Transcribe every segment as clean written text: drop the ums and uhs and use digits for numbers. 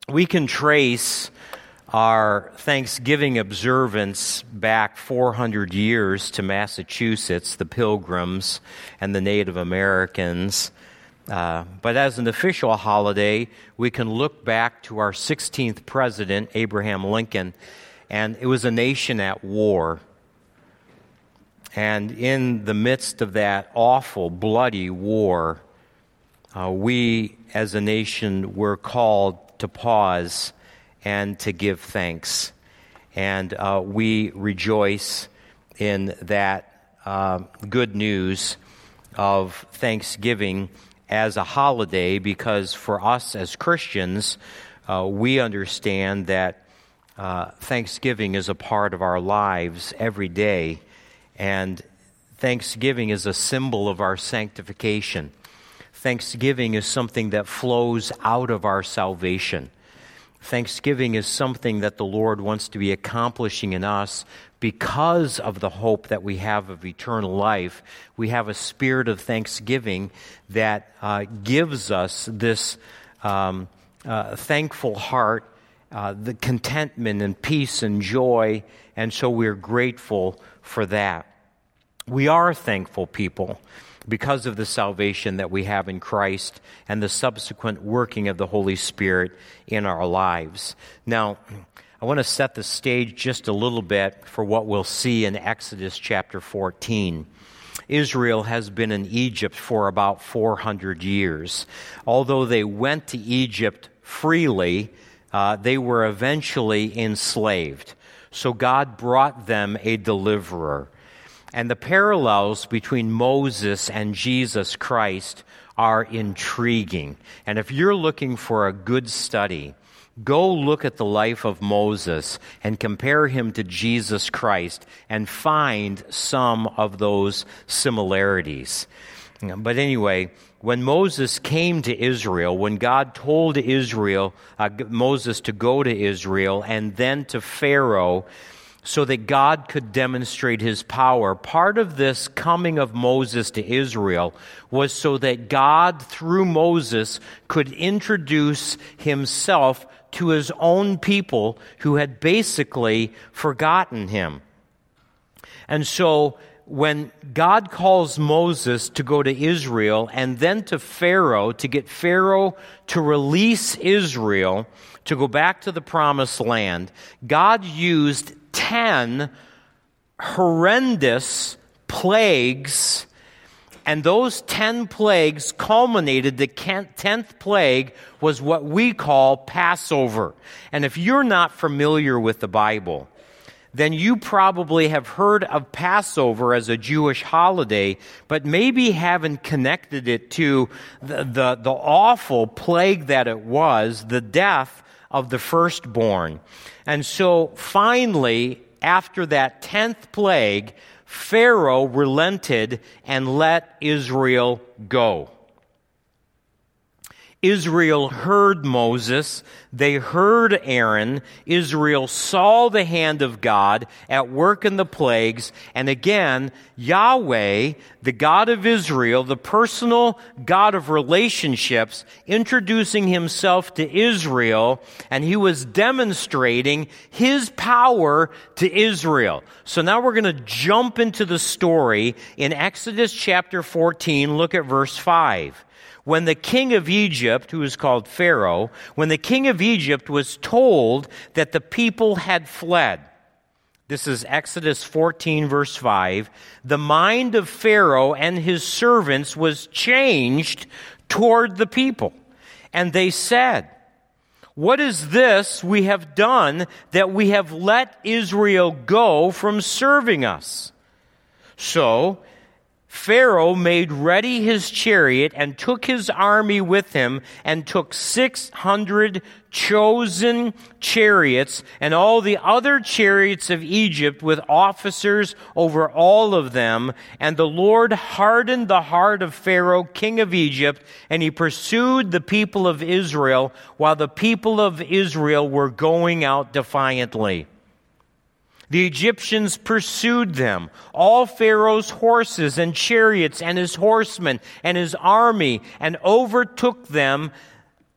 We can trace our Thanksgiving observance back 400 years to Massachusetts, the Pilgrims and the Native Americans. But as an official holiday, we can look back to our 16th president, Abraham Lincoln, and it was a nation at war. And in the midst of that awful, bloody war, we as a nation were called to pause and to give thanks. And we rejoice in that good news of Thanksgiving as a holiday, because for us as Christians, we understand that Thanksgiving is a part of our lives every day. And Thanksgiving is a symbol of our sanctification. Thanksgiving is something that flows out of our salvation. Thanksgiving is something that the Lord wants to be accomplishing in us because of the hope that we have of eternal life. We have a spirit of thanksgiving that gives us this thankful heart, the contentment and peace and joy, and so we're grateful for that. We are thankful people because of the salvation that we have in Christ and the subsequent working of the Holy Spirit in our lives. Now, I want to set the stage just a little bit for what we'll see in Exodus chapter 14. Israel has been in Egypt for about 400 years. Although they went to Egypt freely, they were eventually enslaved. So God brought them a deliverer. And the parallels between Moses and Jesus Christ are intriguing. And if you're looking for a good study, go look at the life of Moses and compare him to Jesus Christ and find some of those similarities. But anyway, when Moses came to Israel, when God told Moses to go to Israel and then to Pharaoh, so that God could demonstrate his power. Part of this coming of Moses to Israel was so that God, through Moses, could introduce himself to his own people who had basically forgotten him. And so when God calls Moses to go to Israel and then to Pharaoh to get Pharaoh to release Israel to go back to the promised land, God used 10 horrendous plagues, and those 10 plagues culminated. The 10th plague was what we call Passover. And if you're not familiar with the Bible, then you probably have heard of Passover as a Jewish holiday, but maybe haven't connected it to the awful plague that it was, the death of the firstborn. And so finally, after that 10th plague, Pharaoh relented and let Israel go. Israel heard Moses, they heard Aaron, Israel saw the hand of God at work in the plagues, and again, Yahweh, the God of Israel, the personal God of relationships, introducing himself to Israel, and he was demonstrating his power to Israel. So now we're going to jump into the story in Exodus chapter 14, look at verse 5. When the king of Egypt, who is called Pharaoh, when the king of Egypt was told that the people had fled, this is Exodus 14, verse 5, the mind of Pharaoh and his servants was changed toward the people. And they said, "What is this we have done that we have let Israel go from serving us?" So Pharaoh made ready his chariot and took his army with him and took 600 chosen chariots and all the other chariots of Egypt with officers over all of them. And the Lord hardened the heart of Pharaoh, king of Egypt, and he pursued the people of Israel while the people of Israel were going out defiantly. The Egyptians pursued them, all Pharaoh's horses and chariots and his horsemen and his army, and overtook them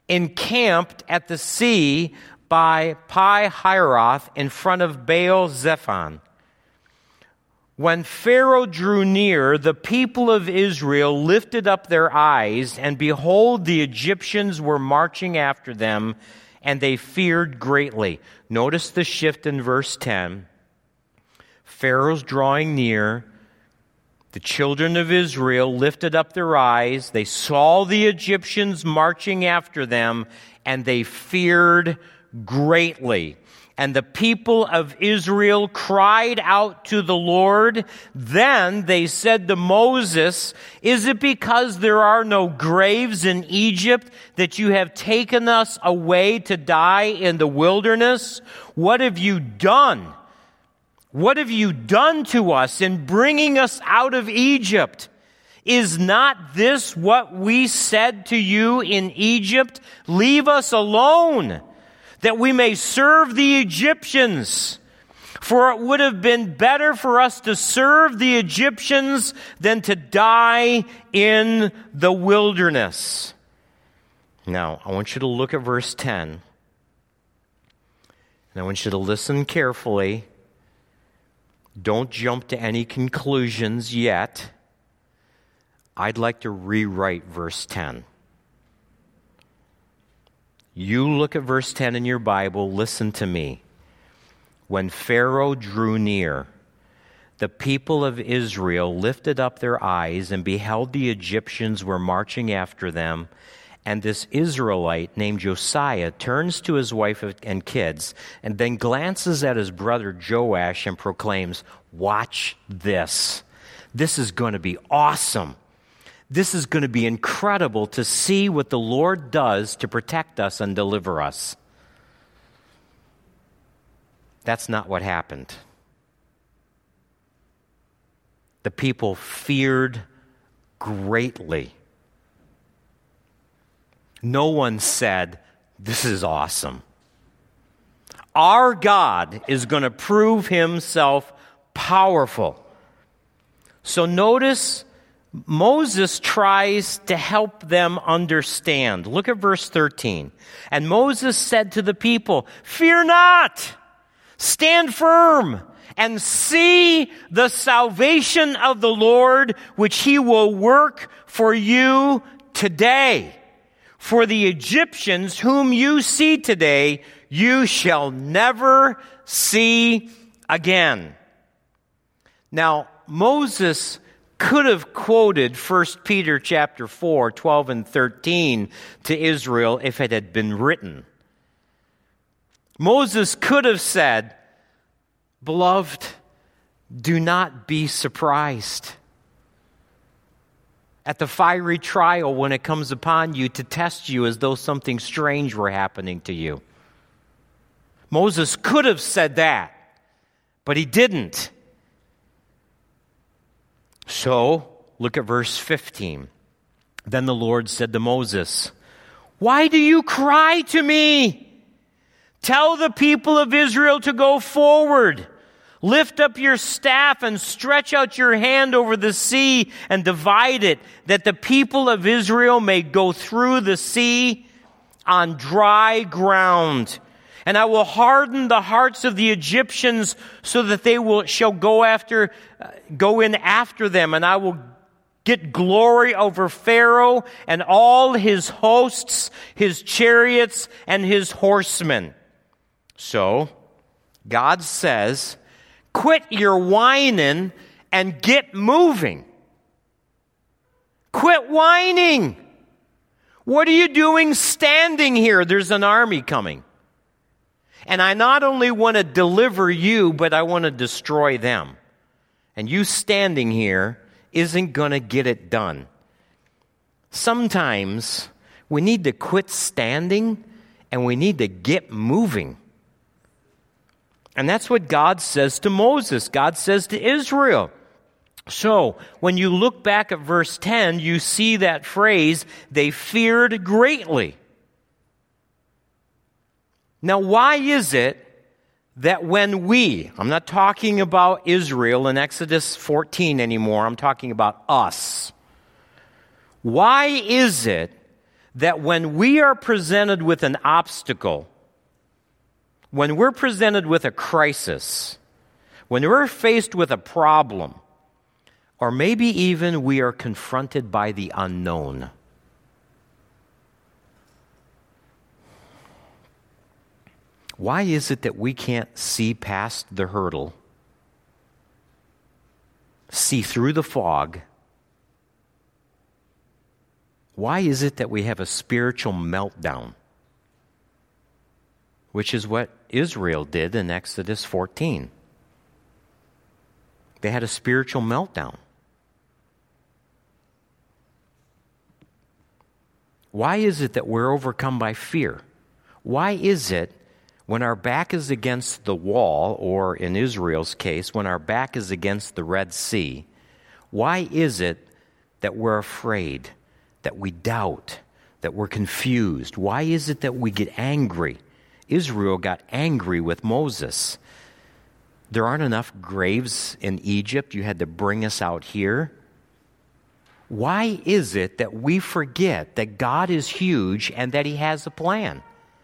encamped at the sea by Pi-Hahiroth in front of Baal-Zephon. When Pharaoh drew near, the people of Israel lifted up their eyes, and behold, the Egyptians were marching after them, and they feared greatly. Notice the shift in verse 10. Pharaoh's drawing near. The children of Israel lifted up their eyes. They saw the Egyptians marching after them, and they feared greatly. And the people of Israel cried out to the Lord. Then they said to Moses, "Is it because there are no graves in Egypt that you have taken us away to die in the wilderness? What have you done? What have you done to us in bringing us out of Egypt? Is not this what we said to you in Egypt? Leave us alone, that we may serve the Egyptians. For it would have been better for us to serve the Egyptians than to die in the wilderness." Now, I want you to look at verse 10. And I want you to listen carefully. Don't jump to any conclusions yet. I'd like to rewrite verse 10. You look at verse 10 in your Bible, listen to me. When Pharaoh drew near, the people of Israel lifted up their eyes and beheld the Egyptians were marching after them. And this Israelite named Josiah turns to his wife and kids and then glances at his brother Joash and proclaims, "Watch this. This is going to be awesome. This is going to be incredible to see what the Lord does to protect us and deliver us." That's not what happened. The people feared greatly. No one said, "This is awesome. Our God is going to prove himself powerful." So notice Moses tries to help them understand. Look at verse 13. "And Moses said to the people, 'Fear not, stand firm, and see the salvation of the Lord, which he will work for you today. For the Egyptians whom you see today, you shall never see again.'" Now, Moses could have quoted 1 Peter chapter 4, 12 and 13 to Israel if it had been written. Moses could have said, "Beloved, do not be surprised at the fiery trial when it comes upon you to test you as though something strange were happening to you." Moses could have said that, but he didn't. So, look at verse 15. "Then the Lord said to Moses, 'Why do you cry to me? Tell the people of Israel to go forward. Lift up your staff and stretch out your hand over the sea and divide it, that the people of Israel may go through the sea on dry ground. And I will harden the hearts of the Egyptians so that they shall go in after them, and I will get glory over Pharaoh and all his hosts, his chariots, and his horsemen.'" So, God says, quit your whining and get moving. Quit whining. What are you doing standing here? There's an army coming. And I not only want to deliver you, but I want to destroy them. And you standing here isn't going to get it done. Sometimes we need to quit standing and we need to get moving. And that's what God says to Moses. God says to Israel. So, when you look back at verse 10, you see that phrase, "they feared greatly." Now, why is it that when I'm not talking about Israel in Exodus 14 anymore, I'm talking about us. Why is it that when we are presented with an obstacle, when we're presented with a crisis, when we're faced with a problem, or maybe even we are confronted by the unknown, why is it that we can't see past the hurdle, see through the fog? Why is it that we have a spiritual meltdown? Which is what Israel did in Exodus 14. They had a spiritual meltdown. Why is it that we're overcome by fear? Why is it when our back is against the wall, or in Israel's case, when our back is against the Red Sea, why is it that we're afraid, that we doubt, that we're confused? Why is it that we get angry? Israel got angry with Moses. There aren't enough graves in Egypt. You had to bring us out here. Why is it that we forget that God is huge and that He has a plan?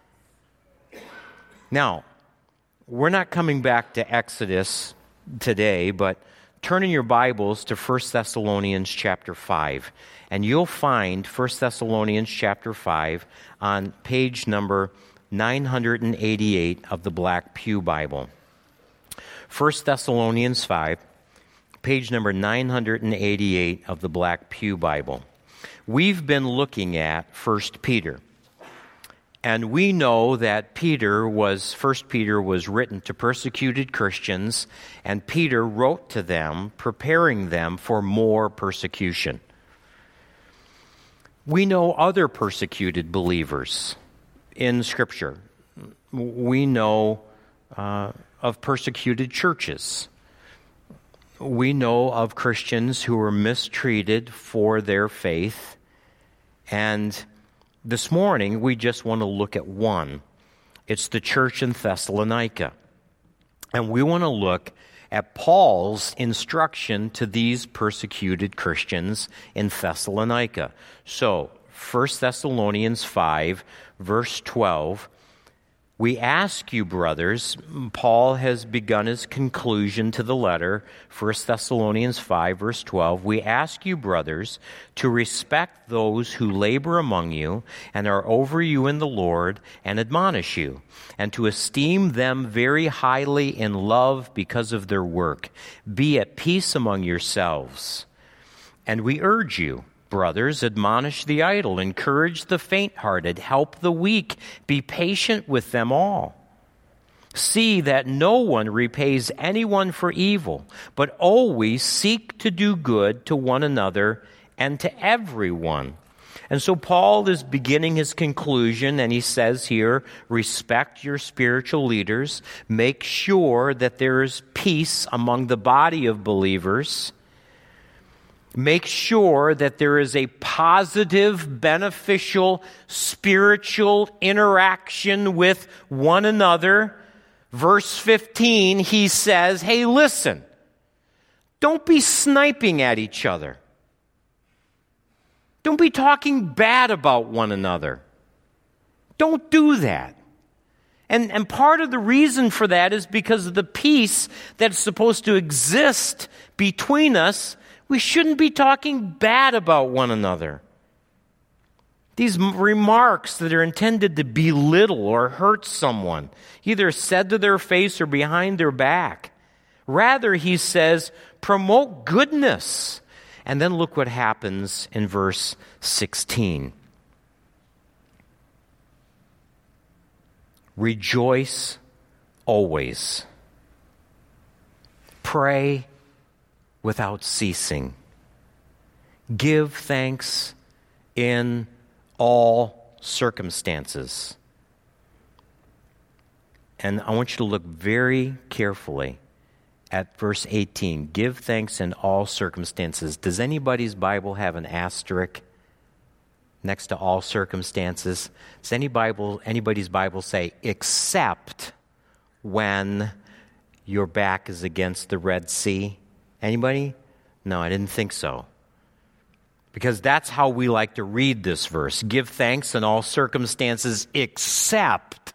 Now, we're not coming back to Exodus today, but turn in your Bibles to 1 Thessalonians chapter 5, and you'll find 1 Thessalonians chapter 5 on page number 988 of the Black Pew Bible. 1 Thessalonians 5, page number 988 of the Black Pew Bible. We've been looking at 1 Peter. And we know that 1 Peter was written to persecuted Christians, and Peter wrote to them, preparing them for more persecution. We know other persecuted believers in Scripture. We know of persecuted churches. We know of Christians who were mistreated for their faith. And this morning, we just want to look at one. It's the church in Thessalonica. And we want to look at Paul's instruction to these persecuted Christians in Thessalonica. So, 1 Thessalonians 5, verse 12, we ask you, brothers, Paul has begun his conclusion to the letter, 1 Thessalonians 5, verse 12. We ask you, brothers, to respect those who labor among you and are over you in the Lord and admonish you, and to esteem them very highly in love because of their work. Be at peace among yourselves. And we urge you, brothers, admonish the idle, encourage the faint-hearted, help the weak, be patient with them all. See that no one repays anyone for evil, but always seek to do good to one another and to everyone. And so Paul is beginning his conclusion, and he says here, respect your spiritual leaders, make sure that there is peace among the body of believers. Make sure that there is a positive, beneficial, spiritual interaction with one another. Verse 15, he says, hey, listen, don't be sniping at each other. Don't be talking bad about one another. Don't do that. And part of the reason for that is because of the peace that's supposed to exist between us. We shouldn't be talking bad about one another. These remarks that are intended to belittle or hurt someone, either said to their face or behind their back. Rather, he says, promote goodness. And then look what happens in verse 16. Rejoice always. Pray without ceasing. Give thanks in all circumstances. And I want you to look very carefully at verse 18. Give thanks in all circumstances. Does anybody's Bible have an asterisk next to all circumstances? Does anybody's Bible say, except when your back is against the Red Sea? Anybody? No, I didn't think so. because that's how we like to read this verse. Give thanks in all circumstances except.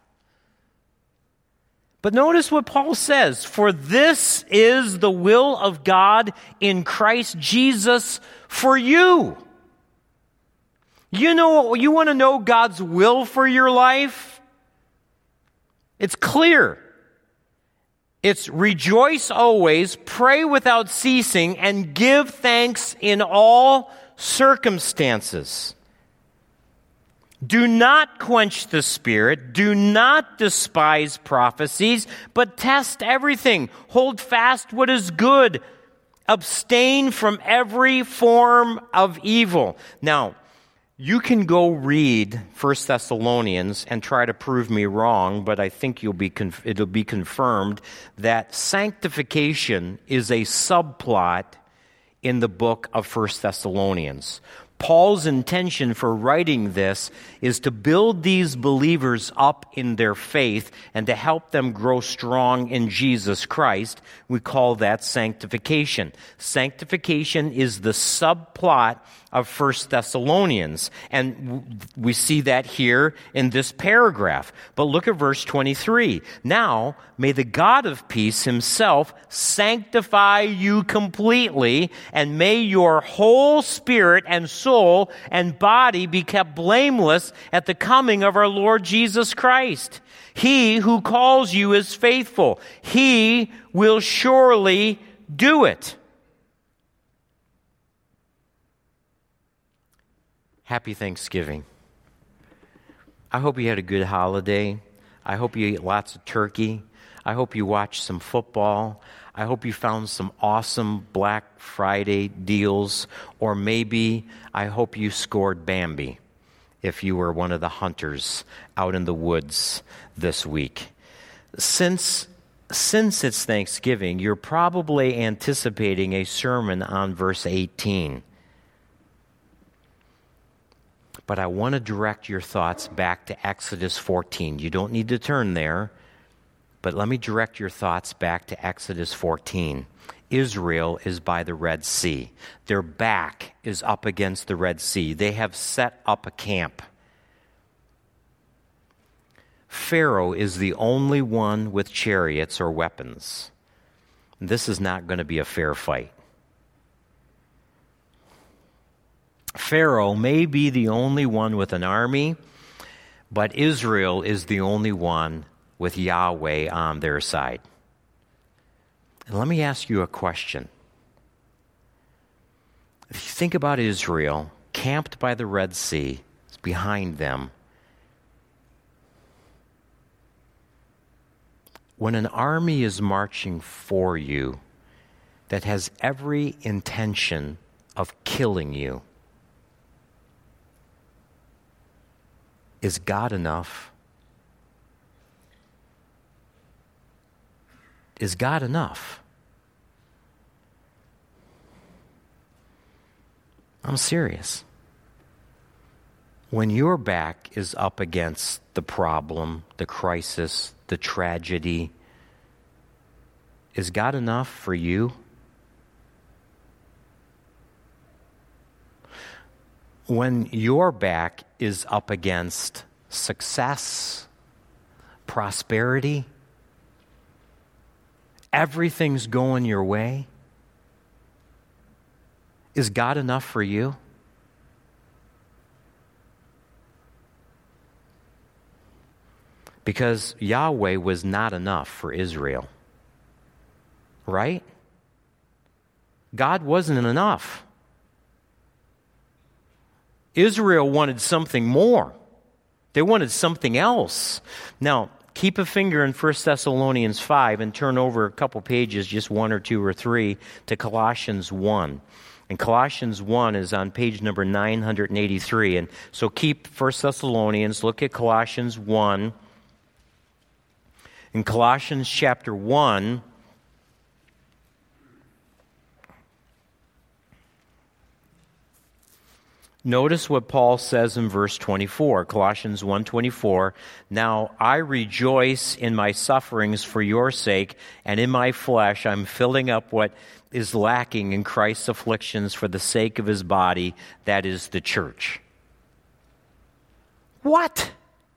But notice what Paul says, for this is the will of God in Christ Jesus for you. You want to know God's will for your life? It's clear. It's rejoice always, pray without ceasing, and give thanks in all circumstances. Do not quench the Spirit. Do not despise prophecies, but test everything. Hold fast what is good. Abstain from every form of evil. Now, you can go read 1 Thessalonians and try to prove me wrong, but I think it'll be confirmed that sanctification is a subplot in the book of 1 Thessalonians. Paul's intention for writing this is to build these believers up in their faith and to help them grow strong in Jesus Christ. We call that sanctification. Sanctification is the subplot of 1 Thessalonians, and we see that here in this paragraph. But look at verse 23. Now, may the God of peace himself sanctify you completely, and may your whole spirit and soul and body be kept blameless at the coming of our Lord Jesus Christ. He who calls you is faithful. He will surely do it. Happy Thanksgiving. I hope you had a good holiday. I hope you ate lots of turkey. I hope you watched some football. I hope you found some awesome Black Friday deals. Or maybe I hope you scored Bambi if you were one of the hunters out in the woods this week. Since it's Thanksgiving, you're probably anticipating a sermon on verse 18. But I want to direct your thoughts back to Exodus 14. You don't need to turn there, but let me direct your thoughts back to Exodus 14. Israel is by the Red Sea. Their back is up against the Red Sea. They have set up a camp. Pharaoh is the only one with chariots or weapons. This is not going to be a fair fight. Pharaoh may be the only one with an army, but Israel is the only one with Yahweh on their side. And let me ask you a question. If you think about Israel, camped by the Red Sea, it's behind them. When an army is marching for you that has every intention of killing you, is God enough? Is God enough? I'm serious. When your back is up against the problem, the crisis, the tragedy, is God enough for you? When your back is up against success, prosperity, everything's going your way, is God enough for you? Because Yahweh was not enough for Israel, right? God wasn't enough. Israel wanted something more. They wanted something else. Now, keep a finger in 1 Thessalonians 5 and turn over a couple pages, just 1 or 2 or 3, to Colossians 1. And Colossians 1 is on page number 983. And so keep 1 Thessalonians, look at Colossians 1. In Colossians chapter 1, Notice what Paul says in verse 24, Colossians 1:24. Now I rejoice in my sufferings for your sake, and in my flesh I'm filling up what is lacking in Christ's afflictions for the sake of his body, that is the church. What?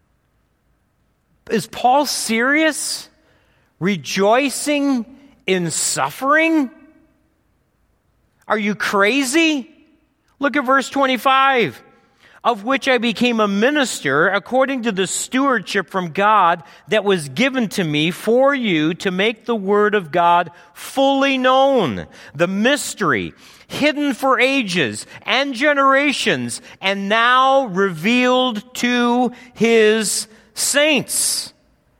Is Paul serious? Rejoicing in suffering? Are you crazy? Look at verse 25. Of which I became a minister according to the stewardship from God that was given to me for you to make the word of God fully known, the mystery hidden for ages and generations and now revealed to his saints.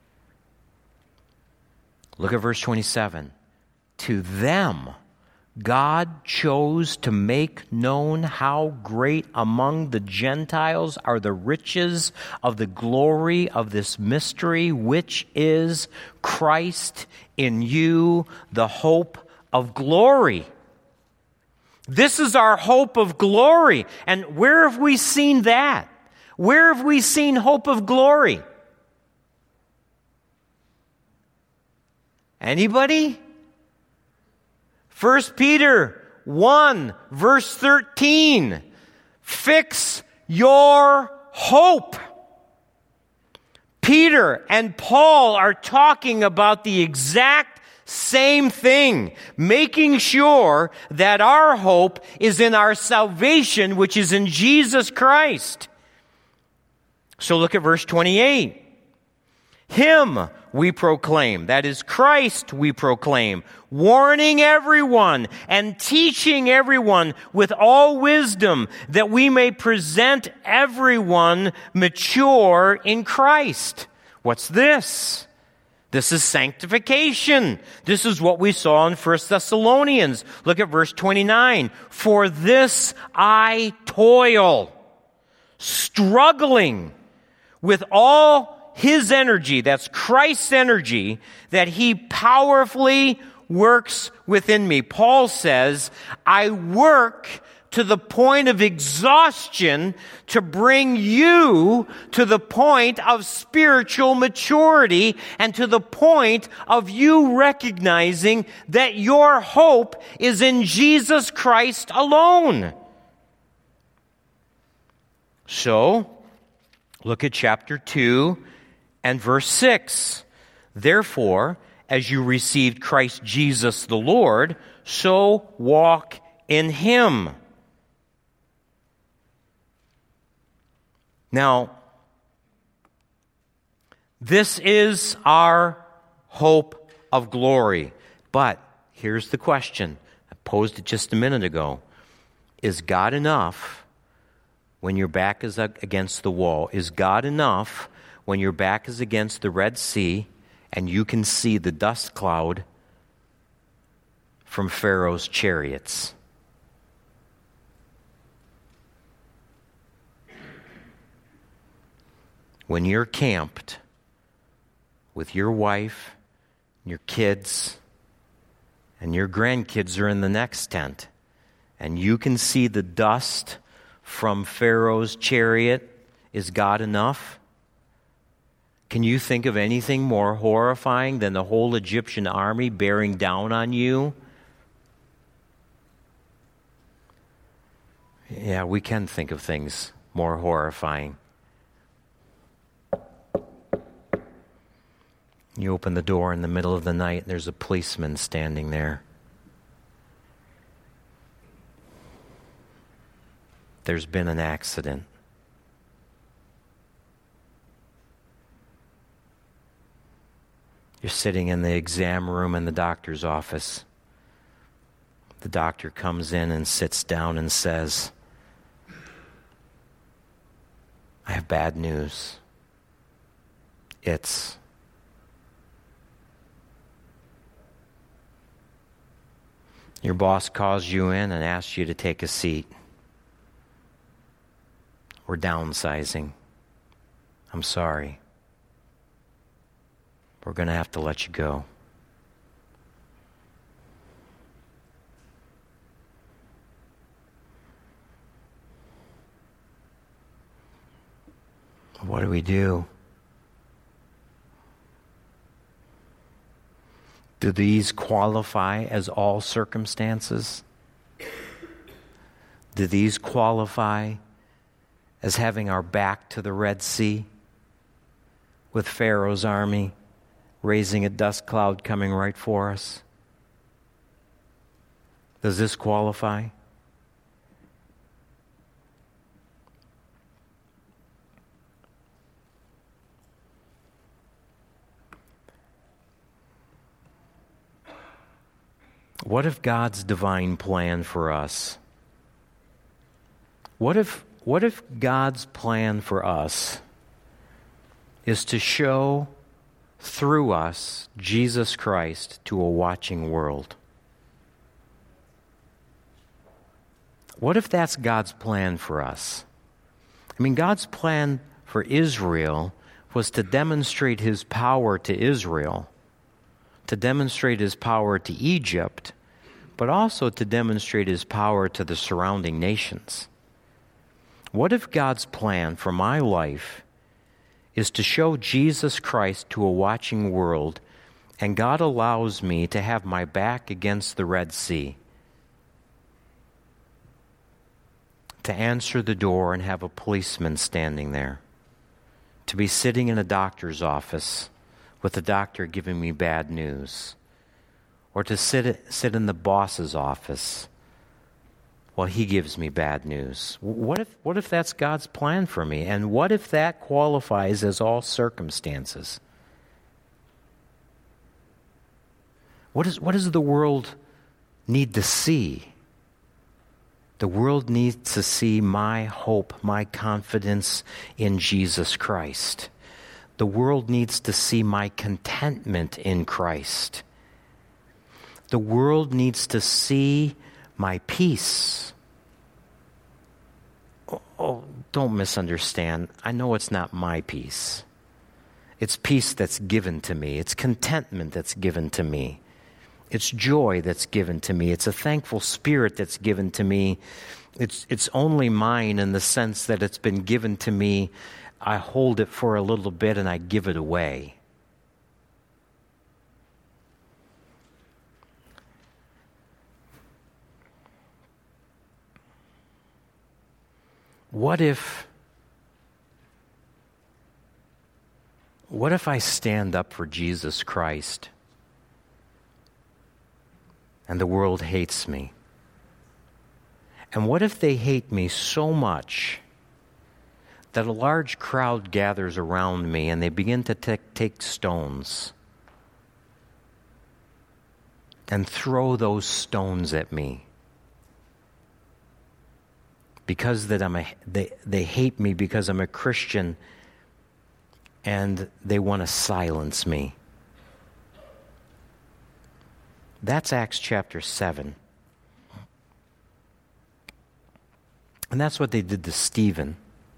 Look at verse 27. To them God chose to make known how great among the Gentiles are the riches of the glory of this mystery, which is Christ in you, the hope of glory. This is our hope of glory. And where have we seen that? Where have we seen hope of glory? Anybody? 1 Peter 1, verse 13. Fix your hope. Peter and Paul are talking about the exact same thing, making sure that our hope is in our salvation, which is in Jesus Christ. So look at verse 28. Him we proclaim, that is Christ we proclaim, warning everyone and teaching everyone with all wisdom, that we may present everyone mature in Christ. What's this? This is sanctification. This is what we saw in 1 Thessalonians. Look at verse 29. For this I toil, struggling with all his energy, that's Christ's energy, that he powerfully works within me. Paul says, I work to the point of exhaustion to bring you to the point of spiritual maturity and to the point of you recognizing that your hope is in Jesus Christ alone. So, look at chapter 2 and verse 6. Therefore, as you received Christ Jesus the Lord, so walk in him. Now, this is our hope of glory. But here's the question. I posed it just a minute ago. Is God enough when your back is against the wall? Is God enough when your back is against the Red Sea and you can see the dust cloud from Pharaoh's chariots? When you're camped with your wife, your kids, and your grandkids are in the next tent, and you can see the dust from Pharaoh's chariot, is God enough? Can you think of anything more horrifying than the whole Egyptian army bearing down on you? Yeah, we can think of things more horrifying. You open the door in the middle of the night, and there's a policeman standing there. There's been an accident. You're sitting in the exam room in the doctor's office. The doctor comes in and sits down and says, I have bad news. Your boss calls you in and asks you to take a seat. We're downsizing. I'm sorry. We're going to have to let you go. What do we do? Do these qualify as all circumstances? Do these qualify as having our back to the Red Sea with Pharaoh's army raising a dust cloud coming right for us? Does this qualify? What if God's divine plan for us? What if God's plan for us is to show through us Jesus Christ to a watching world? What if that's God's plan for us? I mean, God's plan for Israel was to demonstrate his power to Israel, to demonstrate his power to Egypt, but also to demonstrate his power to the surrounding nations. What if God's plan for my life is to show Jesus Christ to a watching world, and God allows me to have my back against the Red Sea, to answer the door and have a policeman standing there, to be sitting in a doctor's office with the doctor giving me bad news, or to sit in the boss's office while he gives me bad news? What if that's God's plan for me? And what if that qualifies as all circumstances? What does the world need to see? The world needs to see my hope, my confidence in Jesus Christ. The world needs to see my contentment in Christ. The world needs to see my peace. Oh, don't misunderstand. I know it's not my peace. It's peace that's given to me. It's contentment that's given to me. It's joy that's given to me. It's a thankful spirit that's given to me. It's only mine in the sense that it's been given to me. I hold it for a little bit and I give it away. What if I stand up for Jesus Christ and the world hates me? And what if they hate me so much that a large crowd gathers around me and they begin to take stones and throw those stones at me? Because they hate me because I'm a Christian, and they want to silence me. That's Acts chapter 7. And that's what they did to Stephen.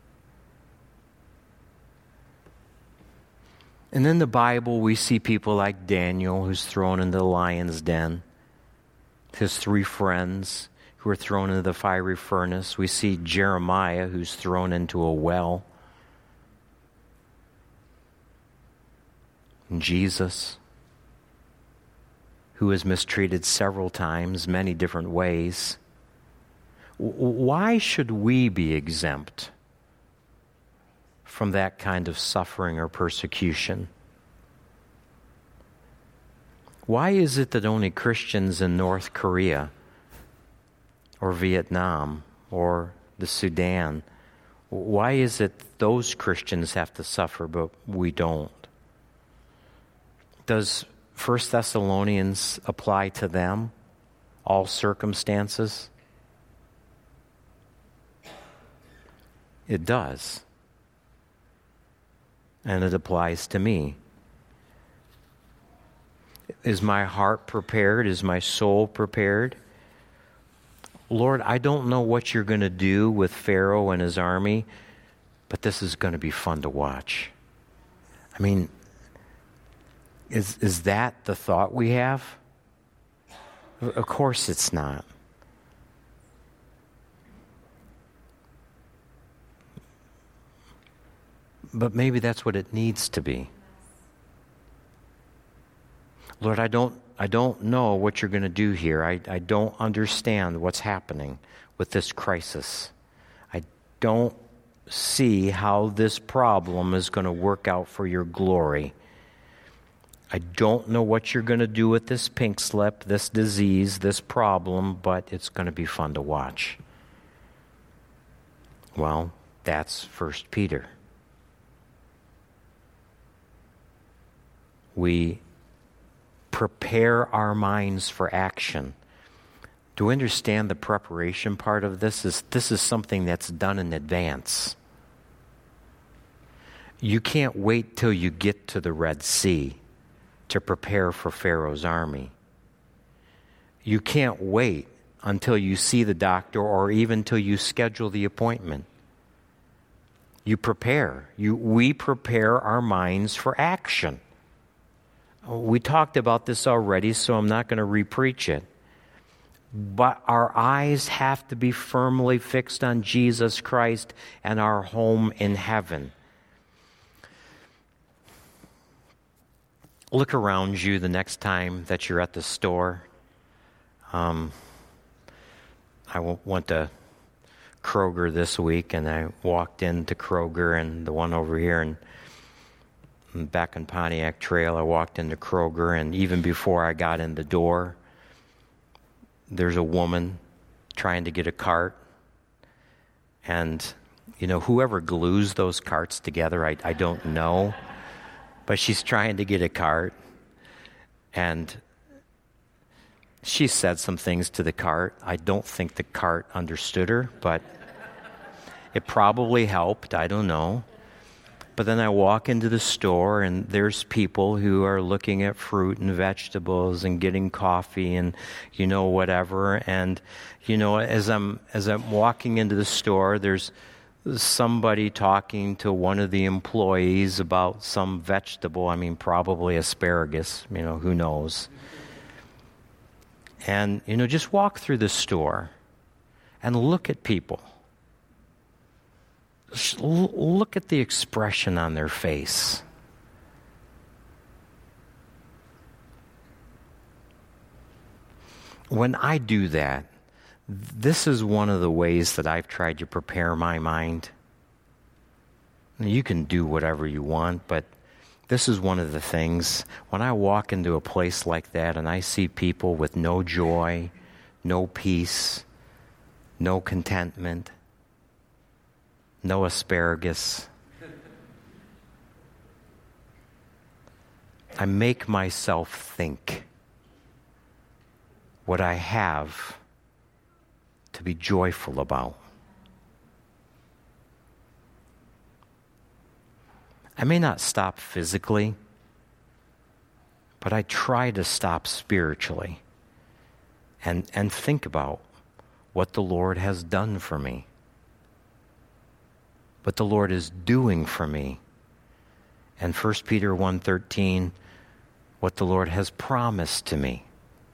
And in the Bible, we see people like Daniel, who's thrown into the lion's den, his 3 friends who are thrown into the fiery furnace. We see Jeremiah, who's thrown into a well. And Jesus, who is mistreated several times, many different ways. Why should we be exempt from that kind of suffering or persecution? Why is it that only Christians in North Korea or Vietnam or the Sudan, why is it those Christians have to suffer but we don't? Does 1 Thessalonians apply to them, all circumstances? It does. And it applies to me. Is my heart prepared? Is my soul prepared? Lord, I don't know what you're going to do with Pharaoh and his army, but this is going to be fun to watch. I mean, is that the thought we have? Of course it's not. But maybe that's what it needs to be. Lord, I don't know what you're going to do here. I don't understand what's happening with this crisis. I don't see how this problem is going to work out for your glory. I don't know what you're going to do with this pink slip, this disease, this problem, but it's going to be fun to watch. Well, that's 1 Peter. We prepare our minds for action. Do you understand the preparation part of this? This is something that's done in advance. You can't wait till you get to the Red Sea to prepare for Pharaoh's army. You can't wait until you see the doctor or even till you schedule the appointment. You prepare. We prepare our minds for action. We talked about this already, so I'm not going to repreach it. But our eyes have to be firmly fixed on Jesus Christ and our home in heaven. Look around you the next time that you're at the store. I went to Kroger this week, and I walked into Kroger, and the one over here, and back in Pontiac Trail, I walked into Kroger, and even before I got in the door, there's a woman trying to get a cart. And, whoever glues those carts together, I don't know. But she's trying to get a cart. And she said some things to the cart. I don't think the cart understood her, but it probably helped. I don't know. But then I walk into the store, and there's people who are looking at fruit and vegetables and getting coffee and, whatever. And, as I'm walking into the store, there's somebody talking to one of the employees about some vegetable. Probably asparagus, who knows. And, just walk through the store and look at people. Look at the expression on their face. When I do that, this is one of the ways that I've tried to prepare my mind. You can do whatever you want, but this is one of the things. When I walk into a place like that and I see people with no joy, no peace, no contentment, no asparagus, I make myself think what I have to be joyful about. I may not stop physically, but I try to stop spiritually and think about what the Lord has done for me, what the Lord is doing for me. And 1 Peter 1:13, what the Lord has promised to me.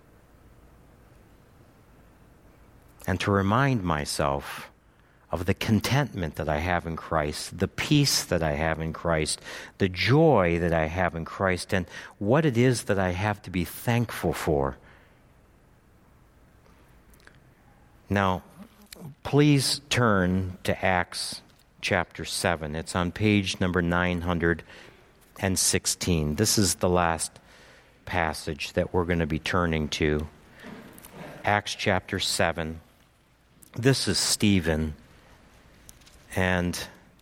And to remind myself of the contentment that I have in Christ, the peace that I have in Christ, the joy that I have in Christ, and what it is that I have to be thankful for. Now, please turn to Acts chapter 7. It's on page number 916. This is the last passage that we're going to be turning to. Acts chapter 7. This is Stephen, and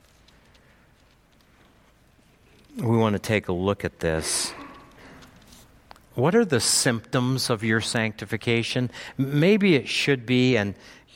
we want to take a look at this. What are the symptoms of your sanctification? Maybe it should be, and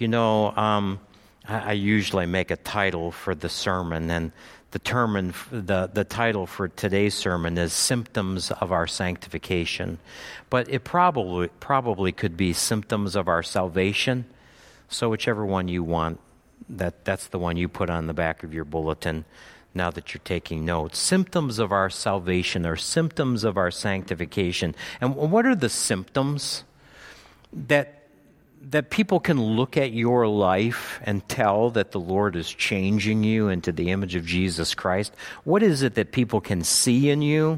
I usually make a title for the sermon, and the title for today's sermon is Symptoms of Our Sanctification. But it probably could be Symptoms of Our Salvation. So whichever one you want, that's the one you put on the back of your bulletin now that you're taking notes. Symptoms of our salvation or symptoms of our sanctification. And what are the symptoms that that people can look at your life and tell that the Lord is changing you into the image of Jesus Christ? What is it that people can see in you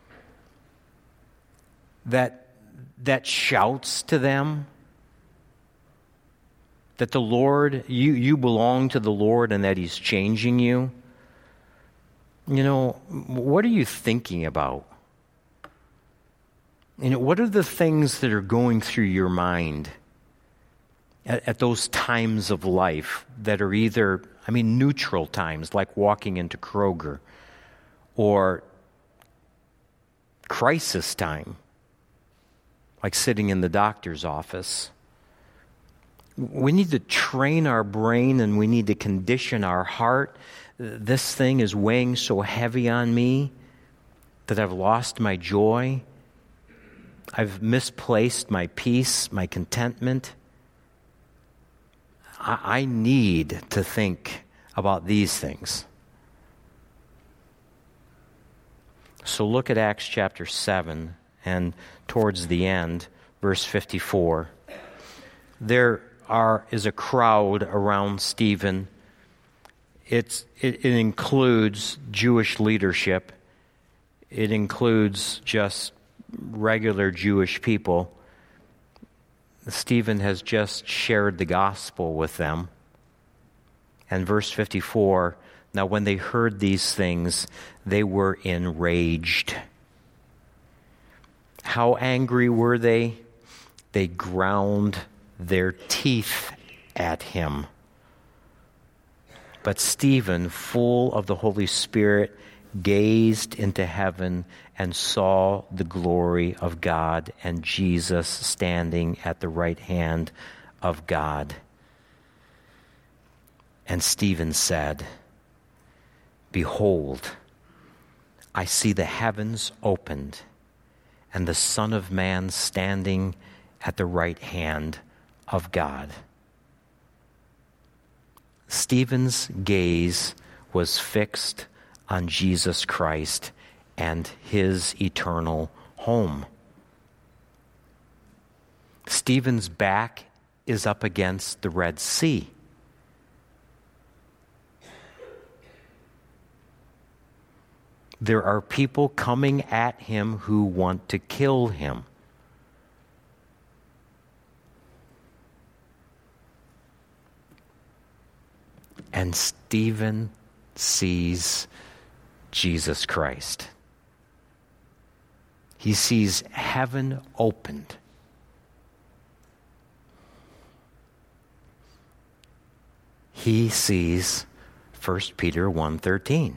that shouts to them that the Lord, you belong to the Lord and that He's changing you? You know, what are you thinking about? You know, what are the things that are going through your mind at those times of life that are either, neutral times, like walking into Kroger, or crisis time, like sitting in the doctor's office? We need to train our brain and we need to condition our heart. This thing is weighing so heavy on me that I've lost my joy. I've misplaced my peace, my contentment. I need to think about these things. So look at Acts chapter 7 and towards the end, verse 54. There is a crowd around Stephen. It includes Jewish leadership. It includes just regular Jewish people. Stephen has just shared the gospel with them. And verse 54, now when they heard these things, they were enraged. How angry were they? They ground their teeth at him. But Stephen, full of the Holy Spirit, gazed into heaven and saw the glory of God and Jesus standing at the right hand of God. And Stephen said, "Behold, I see the heavens opened and the Son of Man standing at the right hand of God." Stephen's gaze was fixed on Jesus Christ and His eternal home. Stephen's back is up against the Red Sea. There are people coming at him who want to kill him. And Stephen sees Jesus Christ. He sees heaven opened. He sees 1 Peter 1:13.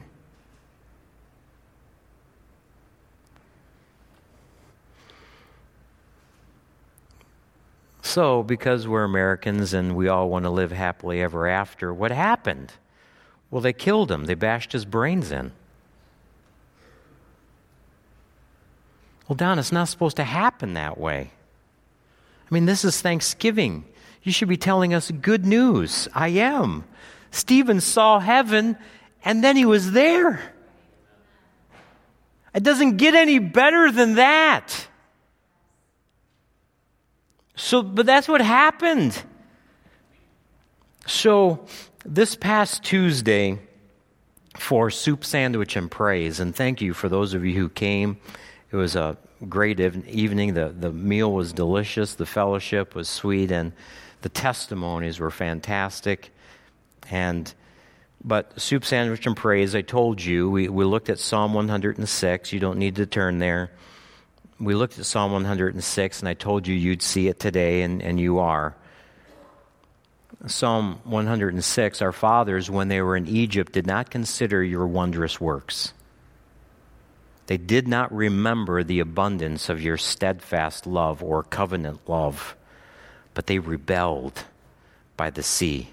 So, because we're Americans and we all want to live happily ever after, what happened? Well, they killed him. They bashed his brains in. Well, Don, it's not supposed to happen that way. This is Thanksgiving. You should be telling us good news. I am. Stephen saw heaven, and then he was there. It doesn't get any better than that. But that's what happened. So, this past Tuesday for Soup, Sandwich, and Praise, and thank you for those of you who came. It was a great evening. The meal was delicious. The fellowship was sweet, and the testimonies were fantastic. But Soup, Sandwich, and Praise, I told you, we looked at Psalm 106. You don't need to turn there. We looked at Psalm 106, and I told you you'd see it today, and you are. Psalm 106, our fathers, when they were in Egypt, did not consider your wondrous works. They did not remember the abundance of your steadfast love or covenant love, but they rebelled by the sea.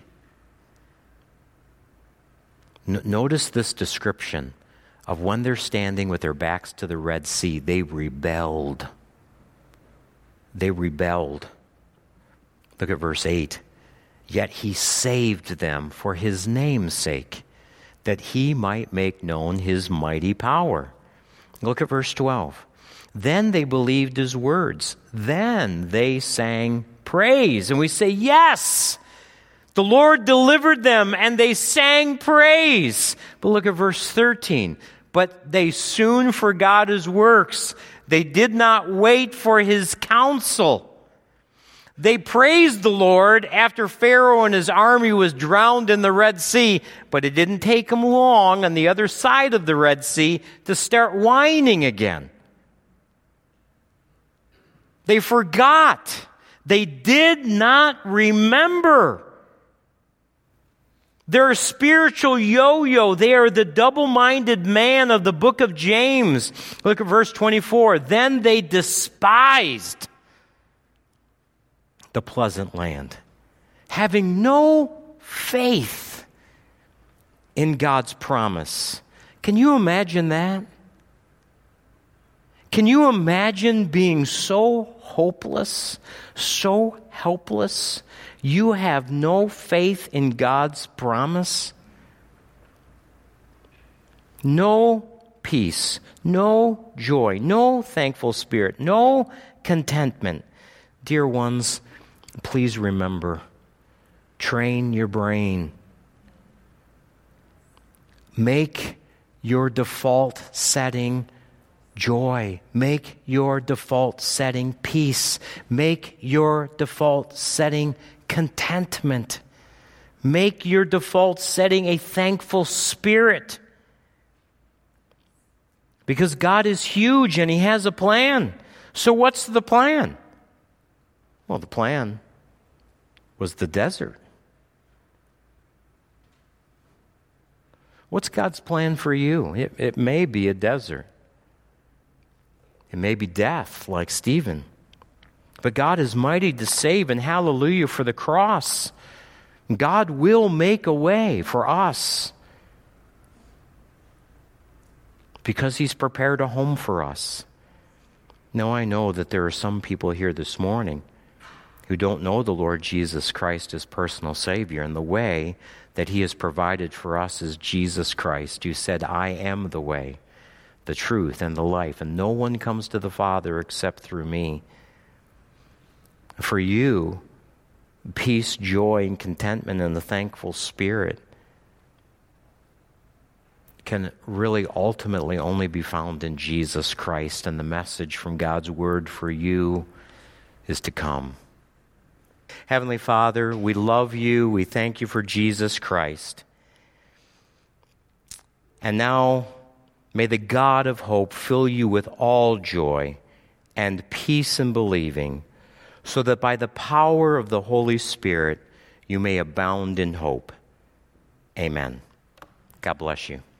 Notice this description of when they're standing with their backs to the Red Sea. They rebelled. They rebelled. Look at verse 8. Yet He saved them for His name's sake, that He might make known His mighty power. Look at verse 12. Then they believed His words. Then they sang praise. And we say, yes, the Lord delivered them and they sang praise. But look at verse 13. But they soon forgot his works. They did not wait for his counsel. They praised the Lord after Pharaoh and his army was drowned in the Red Sea, but it didn't take them long on the other side of the Red Sea to start whining again. They forgot. They did not remember. They're a spiritual yo-yo. They are the double-minded man of the book of James. Look at verse 24. Then they despised the pleasant land, having no faith in God's promise. Can you imagine that? Can you imagine being so hopeless, so helpless? You have no faith in God's promise? No peace, no joy, no thankful spirit, no contentment. Dear ones, please remember, train your brain. Make your default setting joy. Make your default setting peace. Make your default setting contentment. Make your default setting a thankful spirit. Because God is huge and He has a plan. So what's the plan? Well, the plan was the desert. What's God's plan for you? It may be a desert. It may be death, like Stephen. But God is mighty to save, and hallelujah for the cross. God will make a way for us because He's prepared a home for us. Now, I know that there are some people here this morning who don't know the Lord Jesus Christ as personal Savior, and the way that He has provided for us is Jesus Christ, who said, I am the way, the truth, and the life, and no one comes to the Father except through me. For you, peace, joy, and contentment and the thankful spirit can really ultimately only be found in Jesus Christ, and the message from God's Word for you is to come. Heavenly Father, we love you. We thank you for Jesus Christ. And now, may the God of hope fill you with all joy and peace in believing, so that by the power of the Holy Spirit you may abound in hope. Amen. God bless you.